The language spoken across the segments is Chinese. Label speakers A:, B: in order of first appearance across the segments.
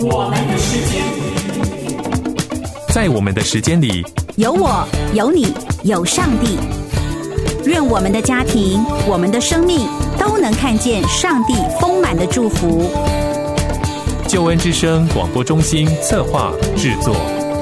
A: 我们的时间，
B: 在我们的时间里，
C: 有我，有你，有上帝。愿我们的家庭，我们的生命都能看见上帝丰满的祝福。
B: 救恩之声广播中心策划制作。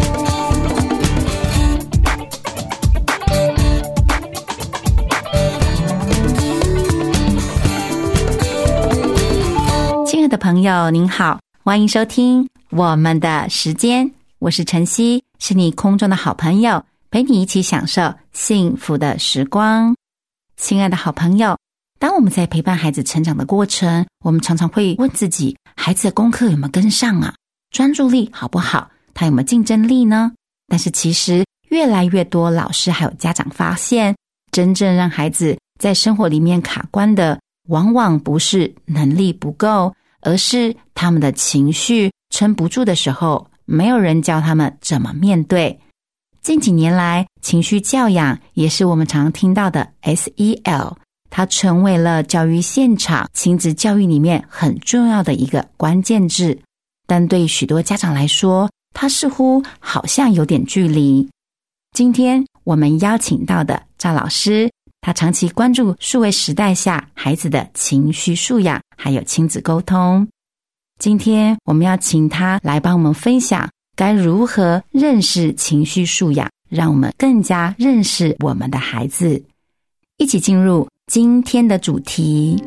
C: 亲爱的朋友您好，欢迎收听我们的时间，我是晨曦，是你空中的好朋友，陪你一起享受幸福的时光。亲爱的好朋友，当我们在陪伴孩子成长的过程，我们常常会问自己，孩子的功课有没有跟上啊？专注力好不好？他有没有竞争力呢？但是其实越来越多老师还有家长发现，真正让孩子在生活里面卡关的，往往不是能力不够，而是他们的情绪撑不住的时候，没有人教他们怎么面对。近几年来，情绪教养也是我们常听到的 SEL， 它成为了教育现场亲子教育里面很重要的一个关键字。但对许多家长来说，它似乎好像有点距离。今天我们邀请到的赵老师，他长期关注数位时代下孩子的情绪素养，还有亲子沟通。今天我们要请他来帮我们分享该如何认识情绪素养，让我们更加认识我们的孩子。一起进入今天的主题。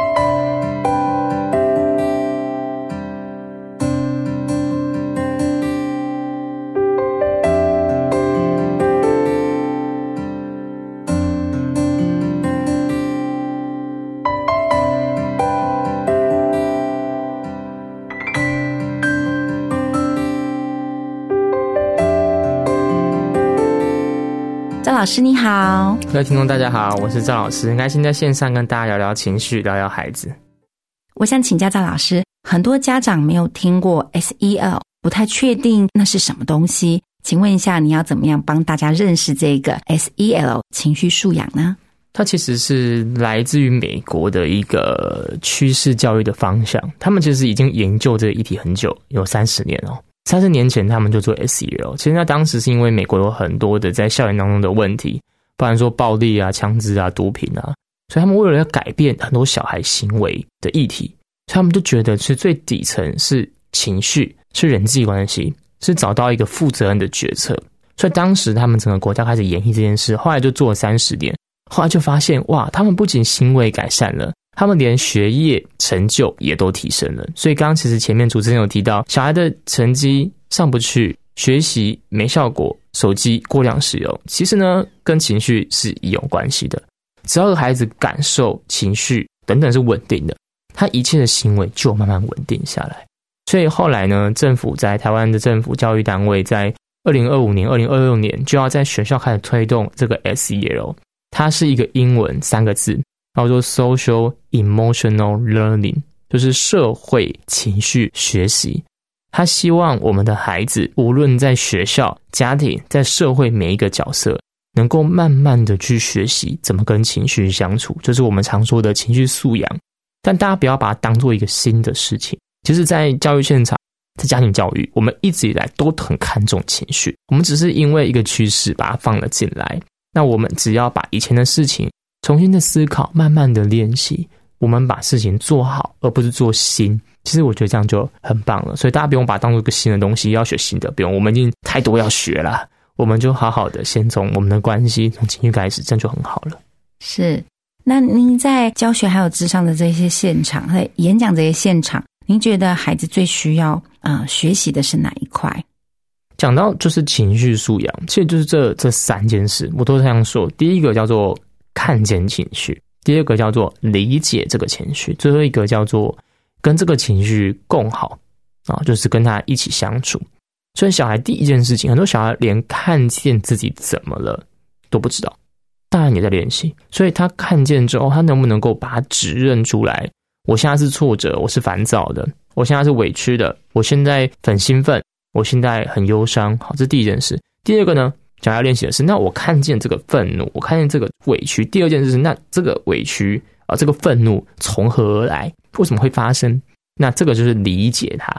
C: 赵老师你好。
D: 各位听众大家好，我是赵老师，很开心在线上跟大家聊聊情绪，聊聊孩子。
C: 我想请教赵老师，很多家长没有听过 SEL， 不太确定那是什么东西，请问一下你要怎么样帮大家认识这个 SEL 情绪素养呢？
D: 它其实是来自于美国的一个趋势教育的方向，他们其实已经研究这个议题很久，有30年哦。30年前他们就做 SEL， 其实那当时是因为美国有很多的在校园当中的问题，不然说暴力啊、枪支啊、毒品啊，所以他们为了要改变很多小孩行为的议题，所以他们就觉得是最底层是情绪，是人际关系，是找到一个负责任的决策。所以当时他们整个国家开始演绎这件事，后来就做了30年，后来就发现哇，他们不仅行为改善了，他们连学业成就也都提升了。所以刚刚其实前面主持人有提到，小孩的成绩上不去，学习没效果，手机过量使用，其实呢跟情绪是有关系的。只要孩子感受情绪等等是稳定的，他一切的行为就慢慢稳定下来。所以后来呢，政府在台湾的政府教育单位在2025年、2026年就要在学校开始推动这个 SEL， 它是一个英文3个字，叫做 Social Emotional Learning， 就是社会情绪学习。他希望我们的孩子无论在学校、家庭、在社会每一个角色，能够慢慢的去学习怎么跟情绪相处，就是我们常说的情绪素养。但大家不要把它当做一个新的事情，其实在教育现场，在家庭教育，我们一直以来都很看重情绪，我们只是因为一个趋势把它放了进来。那我们只要把以前的事情重新的思考，慢慢的练习，我们把事情做好，而不是做新。其实我觉得这样就很棒了，所以大家不用把它当作一个新的东西，要学新的不用，我们已经太多要学了，我们就好好的先从我们的关系，从情绪开始，这样就很好了。
C: 是，那您在教学还有諮商的这些现场，在演讲这些现场，您觉得孩子最需要学习的是哪一块？
D: 讲到就是情绪素养，其实就是这3件事，我都这样说。第一个叫做看见情绪，第二个叫做理解这个情绪，最后一个叫做跟这个情绪共好就是跟他一起相处。所以小孩第一件事情，很多小孩连看见自己怎么了都不知道，当然也在练习。所以他看见之后，他能不能够把它指认出来，我现在是挫折，我是烦躁的，我现在是委屈的，我现在很兴奋，我现在很忧伤。好，这是第一件事。第二个呢，想要练习的是，那我看见这个愤怒，我看见这个委屈。第二件事是，那这个委屈这个愤怒从何而来？为什么会发生？那这个就是理解它。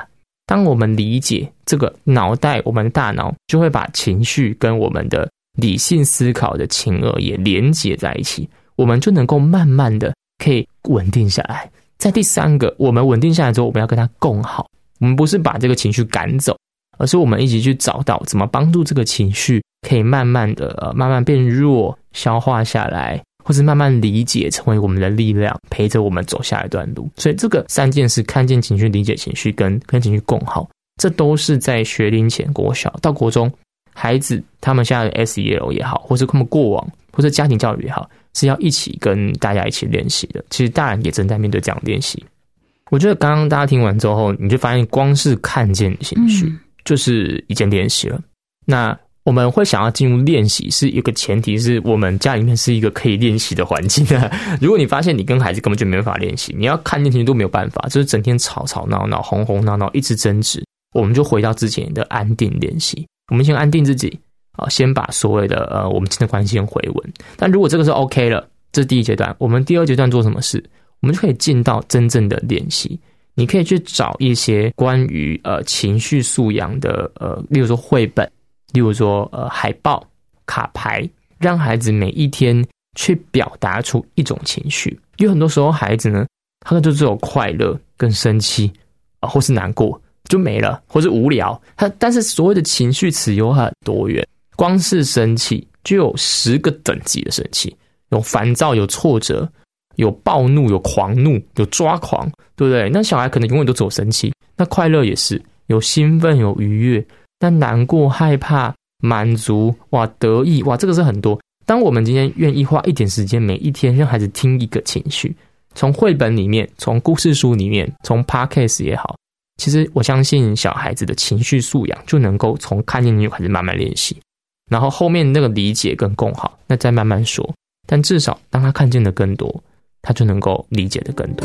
D: 当我们理解这个脑袋，我们的大脑就会把情绪跟我们的理性思考的前额叶连接在一起，我们就能够慢慢的可以稳定下来。在第三个，我们稳定下来之后，我们要跟它共好，我们不是把这个情绪赶走，而是我们一起去找到怎么帮助这个情绪可以慢慢的慢慢变弱，消化下来，或是慢慢理解成为我们的力量，陪着我们走下一段路。所以这个3件事，看见情绪、理解情绪跟情绪共好，这都是在学龄前、国小到国中孩子他们现在的 SEL 也好，或是他们过往或是家庭教育也好，是要一起跟大家一起练习的。其实大人也正在面对这样的练习。我觉得刚刚大家听完之后，你就发现光是看见情绪就是一件练习了。那我们会想要进入练习，是一个前提是我们家里面是一个可以练习的环境如果你发现你跟孩子根本就没办法练习，你要看见情绪都没有办法，就是整天吵吵闹闹、哄哄闹闹，一直争执，我们就回到之前的安定练习。我们先安定自己，先把所谓的我们之间的关系先回稳。但如果这个是 OK 了，这是第一阶段。我们第二阶段做什么事？我们就可以进到真正的练习。你可以去找一些关于情绪素养的例如说绘本，例如说海报、卡牌，让孩子每一天去表达出一种情绪。因为很多时候孩子呢，他就只有快乐跟生气或是难过就没了，或是无聊。但是所谓的情绪词有很多元，光是生气就有10个等级的生气，有烦躁，有挫折，有暴怒，有狂怒，有抓狂，对不对？那小孩可能永远都只有生气，那快乐也是有兴奋，有愉悦，那难过、害怕、满足，哇，得意，哇，这个是很多。当我们今天愿意花一点时间，每一天让孩子听一个情绪，从绘本里面，从故事书里面，从 podcast 也好，其实我相信小孩子的情绪素养就能够从看见你就开始慢慢练习，然后后面那个理解跟共好，那再慢慢说。但至少当他看见的更多，他就能够理解的更多。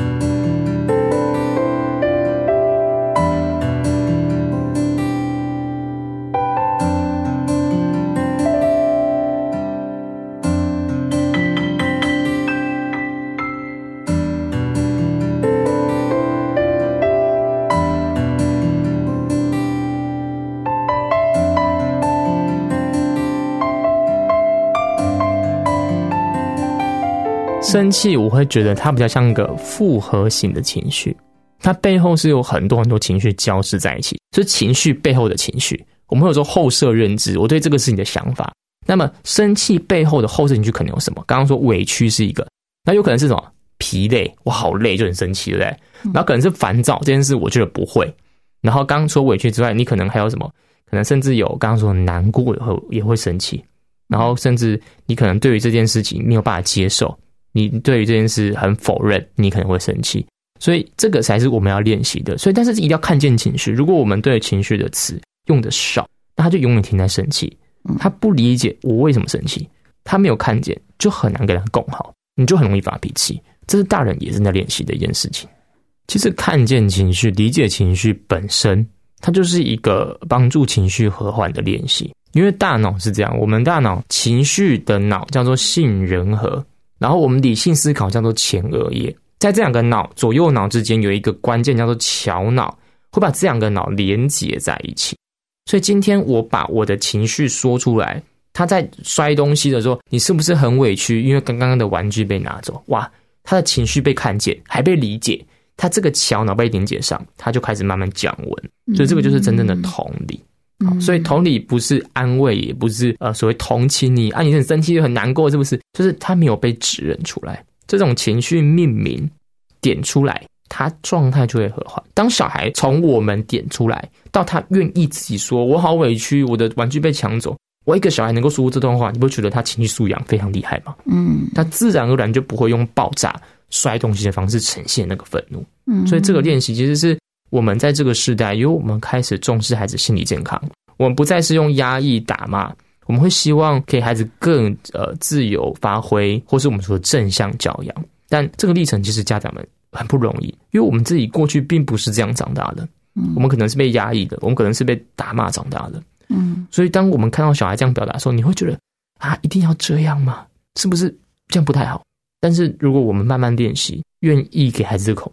D: 生气我会觉得它比较像一个复合型的情绪，它背后是有很多很多情绪交织在一起，就是情绪背后的情绪。我们会有说后设认知，我对这个事情的想法。那么生气背后的后设情绪可能有什么？刚刚说委屈是一个，那有可能是什么？疲累，我好累就很生气，对不对？然后可能是烦躁，这件事我觉得不会。然后刚刚说委屈之外，你可能还有什么？可能甚至有刚刚说难过也会生气，然后甚至你可能对于这件事情没有办法接受，你对于这件事很否认，你可能会生气。所以这个才是我们要练习的。所以但是一定要看见情绪，如果我们对情绪的词用的少，那他就永远停在生气，他不理解我为什么生气，他没有看见，就很难跟他共好，你就很容易发脾气。这是大人也正在练习的一件事情。其实看见情绪、理解情绪本身，它就是一个帮助情绪和缓的练习。因为大脑是这样，我们大脑情绪的脑叫做杏仁核，然后我们理性思考叫做前额叶，在这两个脑左右脑之间有一个关键叫做桥脑，会把这两个脑连接在一起。所以今天我把我的情绪说出来，他在摔东西的时候，你是不是很委屈？因为刚刚的玩具被拿走，哇，他的情绪被看见，还被理解，他这个桥脑被连接上，他就开始慢慢降温。所以这个就是真正的同理。所以同理不是安慰，也不是所谓同情你你很生气很难过，是不是？就是他没有被指认出来，这种情绪命名点出来，他状态就会和缓。当小孩从我们点出来到他愿意自己说我好委屈，我的玩具被抢走，我一个小孩能够说出这段话，你不会觉得他情绪素养非常厉害吗？他自然而然就不会用爆炸摔东西的方式呈现那个愤怒。所以这个练习其实是我们在这个时代，因为我们开始重视孩子心理健康，我们不再是用压抑打骂，我们会希望给孩子更自由发挥，或是我们说正向教养。但这个历程其实家长们很不容易，因为我们自己过去并不是这样长大的，我们可能是被压抑的，我们可能是被打骂长大的。所以当我们看到小孩这样表达的时候，你会觉得一定要这样吗？是不是这样不太好？但是如果我们慢慢练习，愿意给孩子这个空间，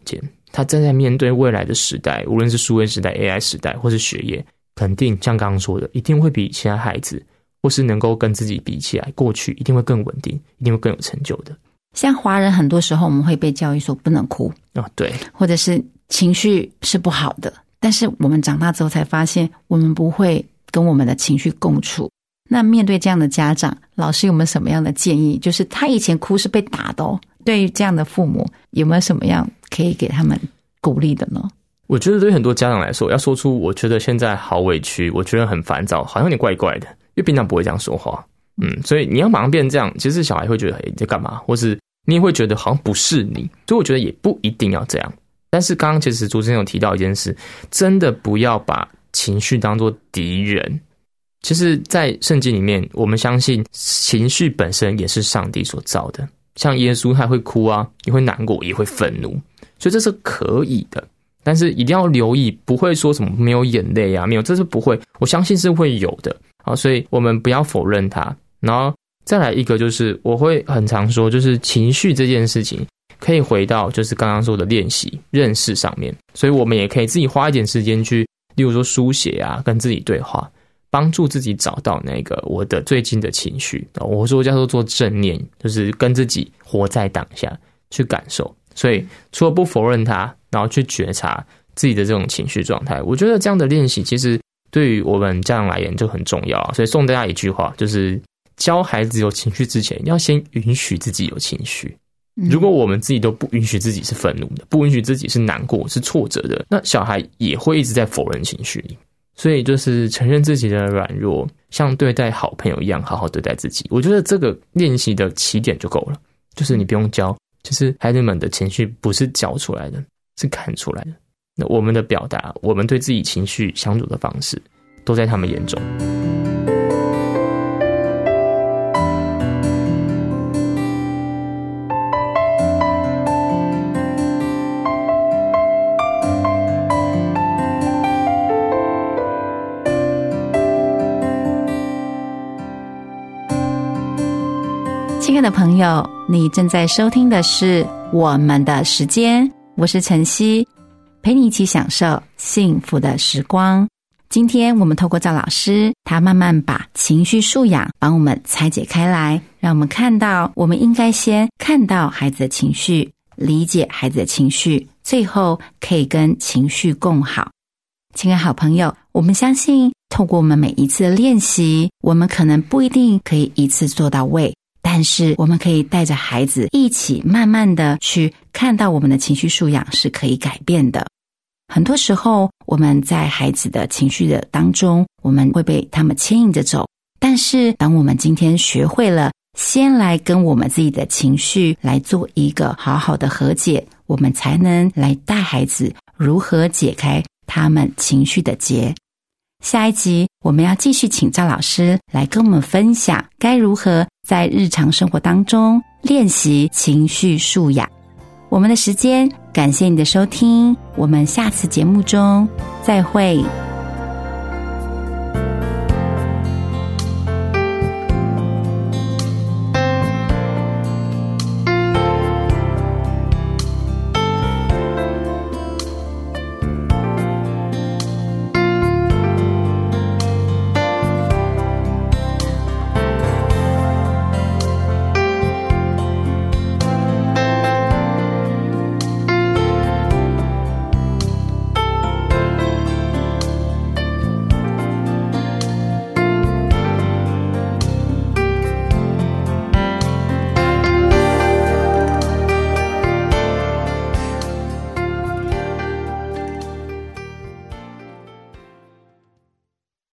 D: 他正在面对未来的时代，无论是数位时代、AI 时代，或是学业，肯定像刚刚说的，一定会比其他孩子，或是能够跟自己比起来，过去一定会更稳定，一定会更有成就的。
C: 像华人很多时候我们会被教育说不能哭
D: 对，
C: 或者是情绪是不好的，但是我们长大之后才发现我们不会跟我们的情绪共处。那面对这样的家长，老师有没有什么样的建议？就是他以前哭是被打的对于这样的父母有没有什么样可以给他们鼓励的呢？
D: 我觉得对很多家长来说，要说出我觉得现在好委屈，我觉得很烦躁，好像有点怪怪的，因为平常不会这样说话。所以你要马上变成这样，其实小孩会觉得你在干嘛，或是你也会觉得好像不是你，所以我觉得也不一定要这样。但是刚刚其实主持人有提到一件事，真的不要把情绪当作敌人。其实在圣经里面，我们相信情绪本身也是上帝所造的，像耶稣他会哭啊，也会难过，也会愤怒，所以这是可以的。但是一定要留意，不会说什么没有眼泪啊，没有，这是不会，我相信是会有的。所以我们不要否认它。然后再来一个就是我会很常说，就是情绪这件事情可以回到就是刚刚说的练习认识上面，所以我们也可以自己花一点时间去，例如说书写啊，跟自己对话，帮助自己找到那个我的最近的情绪。我说叫做正念，就是跟自己活在当下去感受。所以除了不否认它，然后去觉察自己的这种情绪状态，我觉得这样的练习其实对于我们家长来言就很重要。所以送大家一句话，就是教孩子有情绪之前，要先允许自己有情绪。如果我们自己都不允许自己是愤怒的，不允许自己是难过是挫折的，那小孩也会一直在否认情绪里。所以就是承认自己的软弱，像对待好朋友一样好好对待自己。我觉得这个练习的起点就够了，就是你不用教，就是孩子们的情绪不是教出来的，是看出来的。那我们的表达，我们对自己情绪相处的方式，都在他们眼中。
C: 亲爱的朋友，你正在收听的是我们的时间，我是晨曦，陪你一起享受幸福的时光。今天我们透过赵老师，他慢慢把情绪素养帮我们拆解开来，让我们看到我们应该先看到孩子的情绪，理解孩子的情绪，最后可以跟情绪共好。亲爱好朋友，我们相信透过我们每一次的练习，我们可能不一定可以一次做到位，但是我们可以带着孩子一起慢慢的去看到我们的情绪素养是可以改变的。很多时候我们在孩子的情绪的当中，我们会被他们牵引着走，但是当我们今天学会了先来跟我们自己的情绪来做一个好好的和解，我们才能来带孩子如何解开他们情绪的结。下一集我们要继续请赵老师来跟我们分享该如何在日常生活当中练习情绪素养。我们的时间，感谢你的收听，我们下次节目中再会。